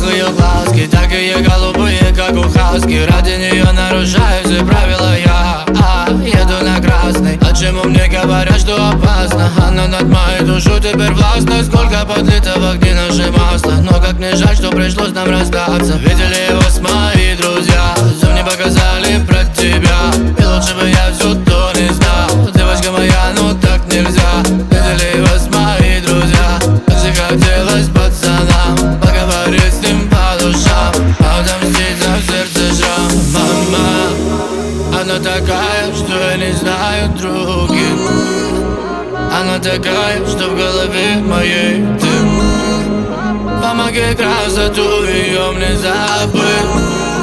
ее глазки, такие голубые, как у хаски. Ради нее нарушаю все правила я еду на красный. Почему мне говорят, что опасно? Она над моей душу теперь властна. Сколько подлито в огне наше масло. Но как мне жаль, что пришлось нам расстаться. Видели его с мои друзья, все мне показали про тебя. И лучше бы я все то не знал. Девочка моя, ну так нельзя. Видели его с мои друзья, так же хотелось пацанам поговорить с ним по душам, отомстить за сердце шрам. Мама, она такая, что я не знаю других. Она такая, что в голове моей ты. Помоги красоту ее мне забыть.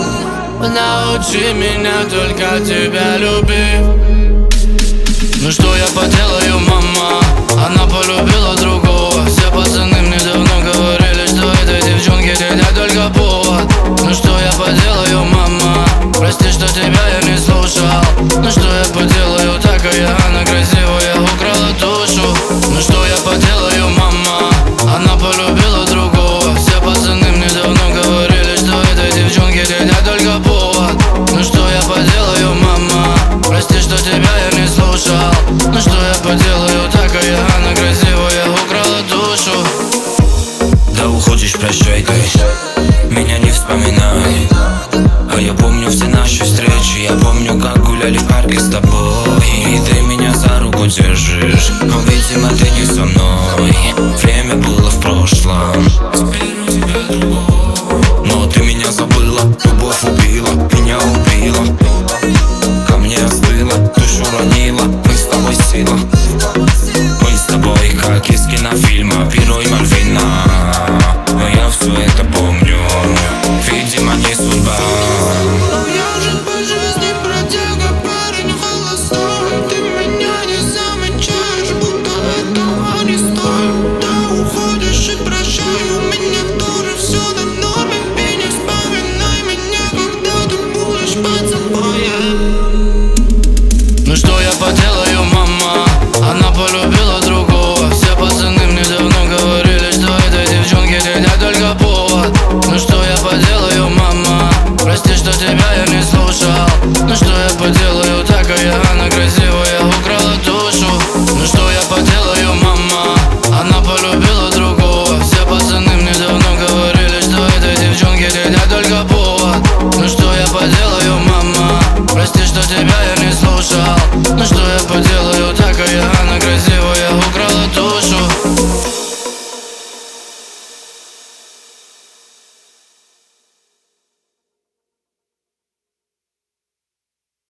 Научи меня только тебя любить. Ну что я поделаю, мама? Она полюбила другого. Все пацаны мне давно говорили, что этой девчонке тебя только повод. Ну что я поделаю, мама? Прости, что тебя я не слушал. Ну что я поделаю, такая она красивая, украла душу. Ну что я поделаю, мама? Она полюбила другого. Все пацаны мне давно говорили, что этой девчонке тебя только повод. Ну что я поделаю, мама? Прости, что тебя я не слушал. Ну что я поделаю, такая она красивая, украла душу. Да уходишь, прощай ты, меня не вспоминай. А я помню все наши встречи, я помню, как гуляли в парке с тобой. И ты меня за руку держишь, но, видимо, ты не со мной. Время было в прошлом, теперь у тебя другой. Но ты меня забыла, любовь убила, меня убила. Ко мне остыла, душу ранила, мы с тобой сила. Мы с тобой, как из кинофильма Пиро и Мальвина. Но я все это помню, видимо, не судьба. Но я же по жизни бродяга, парень холостой. Ты меня не замечаешь, будто этого не стоит. Да уходишь и прощай, у меня тоже все на норме. И не вспоминай меня, когда ты будешь под собой. Ну что я поделаю, мама? Она полюбила другого. Все пацаны мне давно говорили, что этой девчонке тебя только повод. Ну что я поделаю, мама? Прости, что тебя я не слушал. Ну что я поделаю, такая она красивая, украла душу. Ну что я поделаю, мама? Она полюбила другого. Все пацаны мне давно говорили, что этой девчонке тебя только повод. Ну что я поделаю?